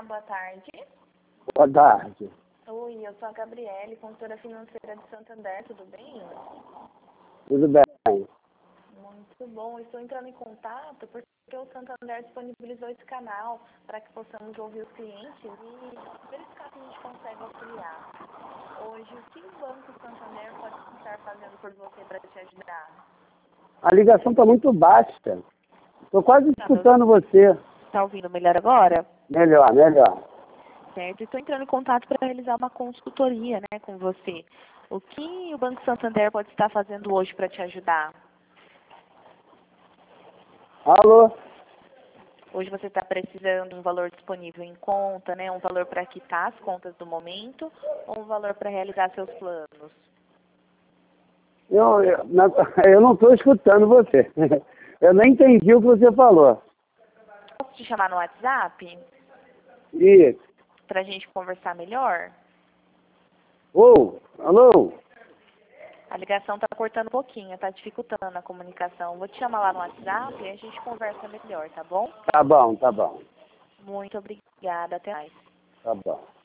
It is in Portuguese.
boa tarde. Boa tarde. Oi, eu sou a Gabriele, consultora financeira de Santander, tudo bem? Tudo bem? Muito bom, estou entrando em contato porque o Santander disponibilizou esse canal para que possamos ouvir os clientes e verificar se a gente consegue auxiliar. Hoje, o que o Banco Santander pode estar fazendo por você para te ajudar? A ligação está muito baixa. Estou quase escutando você. Está ouvindo melhor agora? Melhor, melhor. Certo, estou entrando em contato para realizar uma consultoria, né, com você. O que o Banco Santander pode estar fazendo hoje para te ajudar? Alô? Hoje você está precisando de um valor disponível em conta, né, um valor para quitar as contas do momento ou um valor para realizar seus planos? Eu não estou escutando você. Eu nem entendi o que você falou. Posso te chamar no WhatsApp Isso. para a gente conversar melhor? Alô? A ligação está cortando um pouquinho, está dificultando a comunicação. Vou te chamar lá no WhatsApp e a gente conversa melhor, tá bom? Tá bom, tá bom. Muito obrigada, até mais. Tá bom.